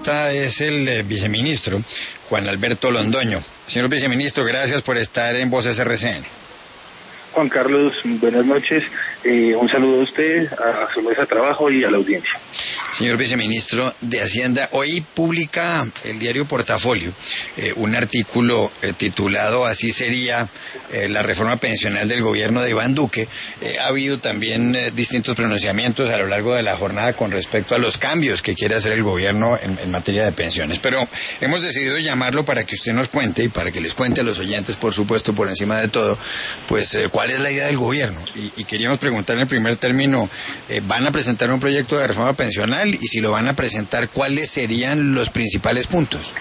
analista es el viceministro Juan Alberto Londoño. Señor viceministro, gracias por estar en Voces RCN. Juan Carlos, buenas noches. Un saludo a usted, a su mesa de trabajo y a la audiencia. Señor viceministro de Hacienda, hoy publica el diario Portafolio un artículo titulado Así sería la reforma pensional del gobierno de Iván Duque. Ha habido también distintos pronunciamientos a lo largo de la jornada con respecto a los cambios que quiere hacer el gobierno en materia de pensiones. Pero hemos decidido llamarlo para que usted nos cuente y para que les cuente a los oyentes, por supuesto, por encima de todo, pues cuál es la idea del gobierno. Y queríamos preguntar en primer término, ¿van a presentar un proyecto de reforma pensional? Y si lo van a presentar, ¿cuáles serían los principales puntos?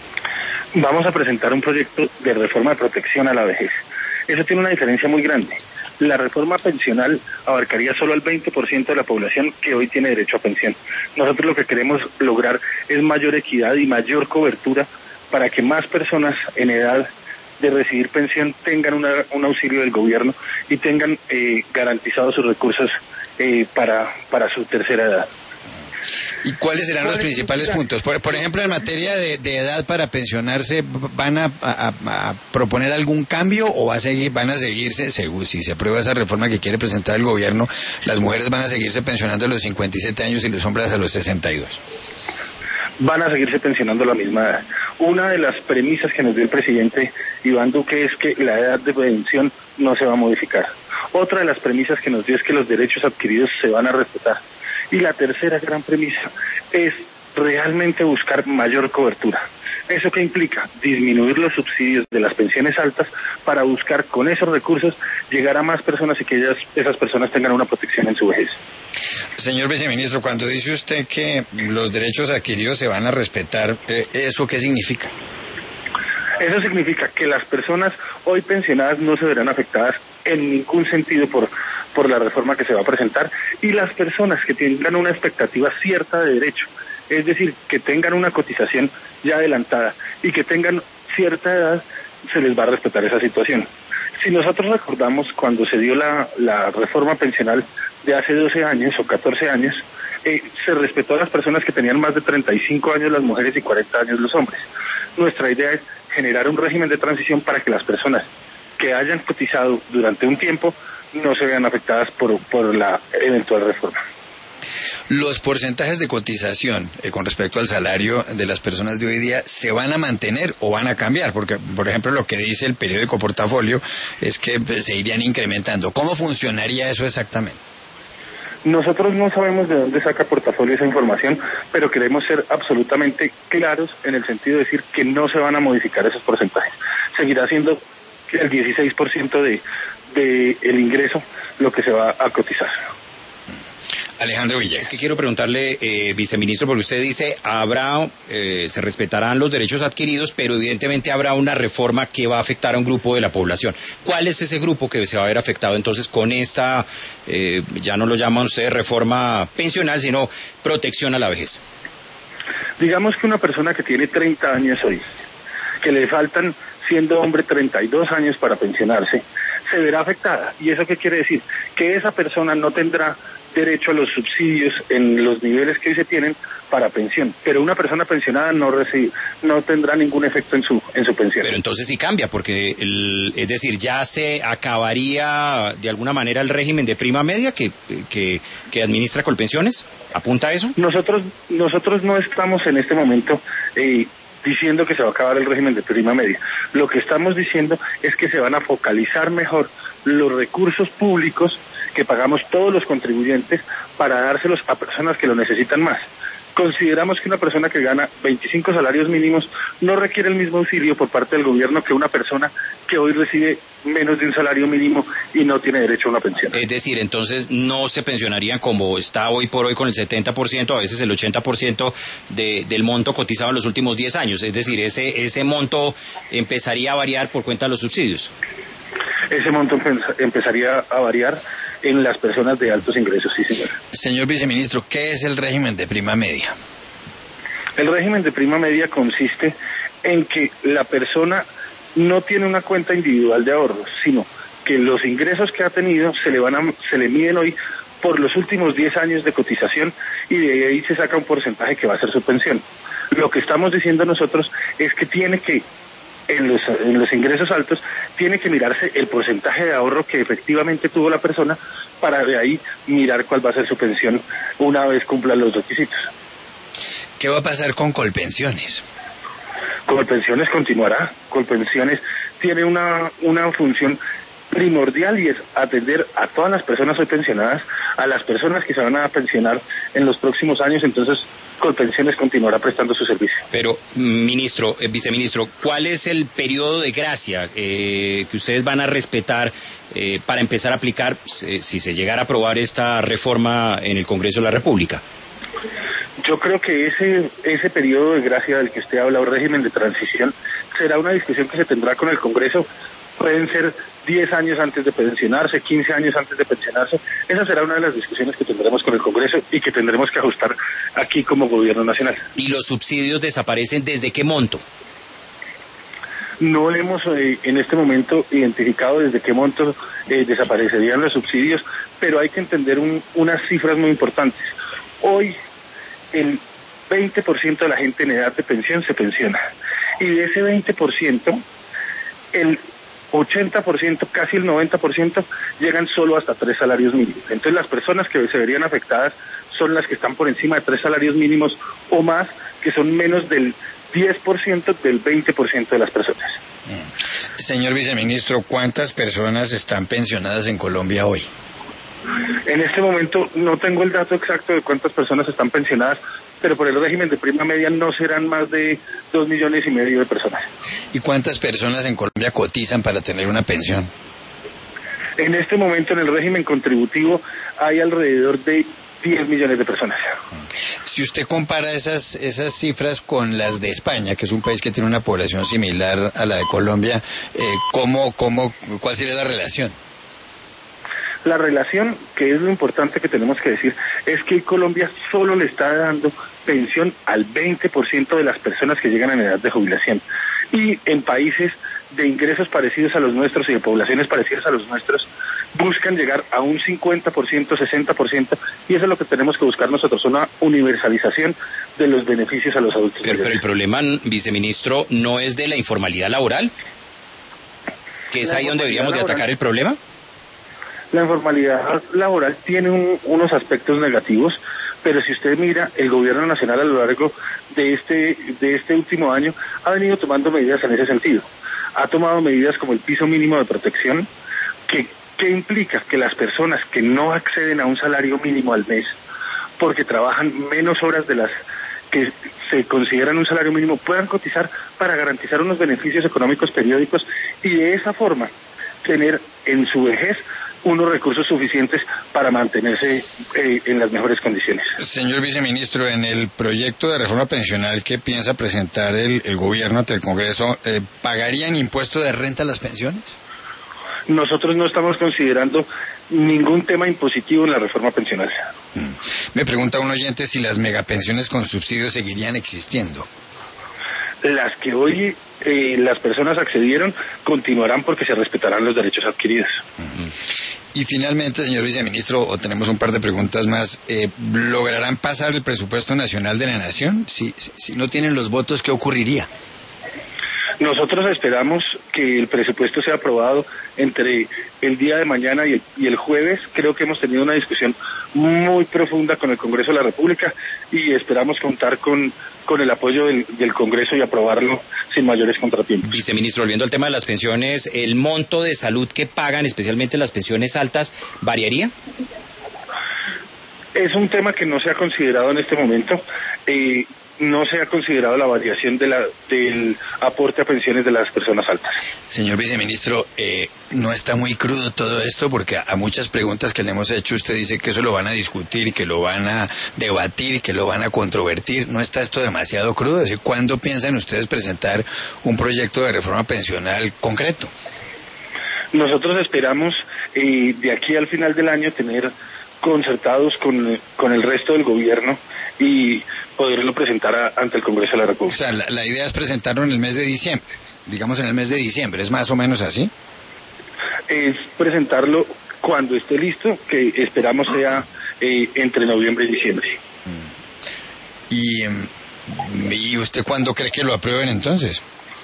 Vamos a presentar un proyecto de reforma de protección a la vejez. Eso tiene una diferencia muy grande. La reforma pensional abarcaría solo al 20% de la población que hoy tiene derecho a pensión. Nosotros lo que queremos lograr es mayor equidad y mayor cobertura para que más personas en edad de recibir pensión tengan un auxilio del gobierno y tengan garantizados sus recursos para su tercera edad. ¿Y cuáles serán los principales puntos? Por ejemplo, en materia de edad para pensionarse, ¿van a proponer algún cambio o van a seguirse, según si se aprueba esa reforma que quiere presentar el gobierno, las mujeres van a seguirse pensionando a los 57 años y los hombres a los 62? Van a seguirse pensionando a la misma edad. Una de las premisas que nos dio el presidente Iván Duque es que la edad de pensión no se va a modificar. Otra de las premisas que nos dio es que los derechos adquiridos se van a respetar. Y la tercera gran premisa es realmente buscar mayor cobertura. ¿Eso qué implica? Disminuir los subsidios de las pensiones altas para buscar con esos recursos llegar a más personas y que esas personas tengan una protección en su vejez. Señor viceministro, cuando dice usted que los derechos adquiridos se van a respetar, ¿eso qué significa? Eso significa que las personas hoy pensionadas no se verán afectadas en ningún sentido por la reforma que se va a presentar, y las personas que tengan una expectativa cierta de derecho, es decir, que tengan una cotización ya adelantada y que tengan cierta edad, se les va a respetar esa situación. Si nosotros recordamos cuando se dio la reforma pensional de hace 12 años o 14 años, se respetó a las personas que tenían más de 35 años las mujeres y 40 años los hombres. Nuestra idea es generar un régimen de transición para que las personas que hayan cotizado durante un tiempo no se vean afectadas por la eventual reforma. ¿Los porcentajes de cotización con respecto al salario de las personas de hoy día se van a mantener o van a cambiar? Porque, por ejemplo, lo que dice el periódico Portafolio es que se irían incrementando. ¿Cómo funcionaría eso exactamente? Nosotros no sabemos de dónde saca Portafolio esa información, pero queremos ser absolutamente claros en el sentido de decir que no se van a modificar esos porcentajes. Seguirá siendo el 16% del ingreso lo que se va a cotizar. Alejandro Villegas. Es que quiero preguntarle, viceministro, porque usted dice, se respetarán los derechos adquiridos, pero evidentemente habrá una reforma que va a afectar a un grupo de la población. ¿Cuál es ese grupo que se va a ver afectado entonces con esta, ya no lo llaman ustedes reforma pensional, sino protección a la vejez? Digamos que una persona que tiene 30 años hoy, que le faltan, siendo hombre, 32 años para pensionarse, se verá afectada. ¿Y eso qué quiere decir? Que esa persona no tendrá derecho a los subsidios en los niveles que hoy se tienen para pensión, pero una persona pensionada no tendrá ningún efecto en su pensión. Pero entonces sí cambia, porque es decir, ya se acabaría de alguna manera el régimen de prima media que administra Colpensiones. ¿Apunta a eso? Nosotros no estamos en este momento diciendo que se va a acabar el régimen de prima media. Lo que estamos diciendo es que se van a focalizar mejor los recursos públicos que pagamos todos los contribuyentes para dárselos a personas que lo necesitan más. Consideramos que una persona que gana 25 salarios mínimos no requiere el mismo auxilio por parte del gobierno que una persona que hoy recibe menos de un salario mínimo y no tiene derecho a una pensión. Es decir, entonces no se pensionarían como está hoy por hoy con el 70%, a veces el 80% del monto cotizado en los últimos 10 años. Es decir, ese monto empezaría a variar por cuenta de los subsidios. Ese monto empezaría a variar en las personas de altos ingresos, sí, señor. Señor viceministro, ¿qué es el régimen de prima media? El régimen de prima media consiste en que la persona no tiene una cuenta individual de ahorros, sino que los ingresos que ha tenido se le miden hoy por los últimos 10 años de cotización y de ahí se saca un porcentaje que va a ser su pensión. Lo que estamos diciendo nosotros es que tiene que, en los ingresos altos, tiene que mirarse el porcentaje de ahorro que efectivamente tuvo la persona para de ahí mirar cuál va a ser su pensión una vez cumpla los requisitos. ¿Qué va a pasar con Colpensiones? Colpensiones continuará. Colpensiones tiene una función primordial y es atender a todas las personas hoy pensionadas, a las personas que se van a pensionar en los próximos años. Entonces Colpensiones continuará prestando su servicio. Pero, viceministro, ¿cuál es el periodo de gracia que ustedes van a respetar para empezar a aplicar si se llegara a aprobar esta reforma en el Congreso de la República? Yo creo que ese periodo de gracia del que usted habla, o régimen de transición, será una discusión que se tendrá con el Congreso. Pueden ser 10 años antes de pensionarse, 15 años antes de pensionarse. Esa será una de las discusiones que tendremos con el Congreso y que tendremos que ajustar aquí como Gobierno Nacional. ¿Y los subsidios desaparecen desde qué monto? No hemos en este momento identificado desde qué monto desaparecerían los subsidios, pero hay que entender unas cifras muy importantes. Hoy el 20% de la gente en edad de pensión se pensiona, y de ese 20%, el 80%, casi el 90%, llegan solo hasta 3 salarios mínimos. Entonces las personas que se verían afectadas son las que están por encima de 3 salarios mínimos o más, que son menos del 10% del 20% de las personas. Señor viceministro, ¿cuántas personas están pensionadas en Colombia hoy? En este momento no tengo el dato exacto de cuántas personas están pensionadas, pero por el régimen de prima media no serán más de 2,5 millones de personas. ¿Y cuántas personas en Colombia cotizan para tener una pensión? En este momento en el régimen contributivo hay alrededor de 10 millones de personas. Si usted compara esas cifras con las de España, que es un país que tiene una población similar a la de Colombia, ¿cuál sería la relación? La relación, que es lo importante que tenemos que decir, es que Colombia solo le está dando pensión al 20% de las personas que llegan en edad de jubilación. Y en países de ingresos parecidos a los nuestros y de poblaciones parecidas a los nuestros, buscan llegar a un 50%, 60%, y eso es lo que tenemos que buscar nosotros, una universalización de los beneficios a los adultos. Pero el problema, viceministro, ¿no es de la informalidad laboral? ¿Que es ahí donde deberíamos de atacar el problema? La informalidad laboral tiene unos aspectos negativos, pero si usted mira, el Gobierno Nacional a lo largo de este último año ha venido tomando medidas en ese sentido. Ha tomado medidas como el piso mínimo de protección, que implica que las personas que no acceden a un salario mínimo al mes, porque trabajan menos horas de las que se consideran un salario mínimo, puedan cotizar para garantizar unos beneficios económicos periódicos y de esa forma tener en su vejez unos recursos suficientes para mantenerse en las mejores condiciones. Señor viceministro, en el proyecto de reforma pensional que piensa presentar el gobierno ante el Congreso, ¿pagarían impuesto de renta a las pensiones? Nosotros no estamos considerando ningún tema impositivo en la reforma pensional. Me pregunta un oyente si las megapensiones con subsidios seguirían existiendo. Las que hoy las personas accedieron continuarán porque se respetarán los derechos adquiridos. Y finalmente, señor viceministro, tenemos un par de preguntas más. ¿Lograrán pasar el presupuesto nacional de la nación? Si no tienen los votos, ¿qué ocurriría? Nosotros esperamos que el presupuesto sea aprobado entre el día de mañana y el jueves. Creo que hemos tenido una discusión muy profunda con el Congreso de la República y esperamos contar con el apoyo del Congreso y aprobarlo sin mayores contratiempos. Viceministro, volviendo al tema de las pensiones, ¿el monto de salud que pagan, especialmente las pensiones altas, variaría? Es un tema que no se ha considerado en este momento. No se ha considerado la variación del aporte a pensiones de las personas altas. Señor viceministro, ¿no está muy crudo todo esto? Porque a muchas preguntas que le hemos hecho usted dice que eso lo van a discutir, que lo van a debatir, que lo van a controvertir. ¿No está esto demasiado crudo? Es decir, ¿cuándo piensan ustedes presentar un proyecto de reforma pensional concreto? Nosotros esperamos de aquí al final del año tener concertados con el resto del gobierno y poderlo presentar ante el Congreso de la República. O sea, la idea es presentarlo en el mes de diciembre, digamos en el mes de diciembre, ¿es más o menos así? Es presentarlo cuando esté listo, que esperamos sea entre noviembre y diciembre. Y ¿Y usted cuándo cree que lo aprueben entonces?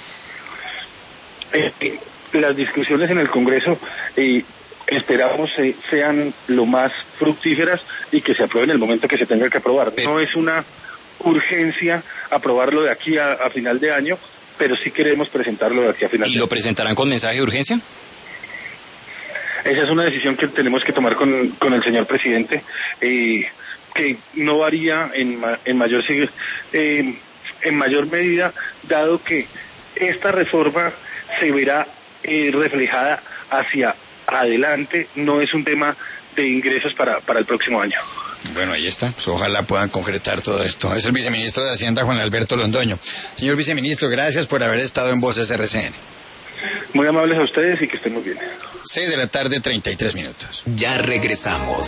Las discusiones en el Congreso esperamos sean lo más fructíferas y que se aprueben en el momento que se tenga que aprobar. No es una urgencia aprobarlo de aquí a final de año, pero sí queremos presentarlo de aquí a final de año. ¿Y lo presentarán con mensaje de urgencia? Esa es una decisión que tenemos que tomar con el señor presidente, que no varía en mayor medida, dado que esta reforma se verá reflejada hacia adelante, no es un tema de ingresos para el próximo año. Bueno, ahí está. Pues ojalá puedan concretar todo esto. Es el viceministro de Hacienda, Juan Alberto Londoño. Señor viceministro, gracias por haber estado en Voces RCN. Muy amables a ustedes y que estén muy bien. 6:33 p.m. Ya regresamos.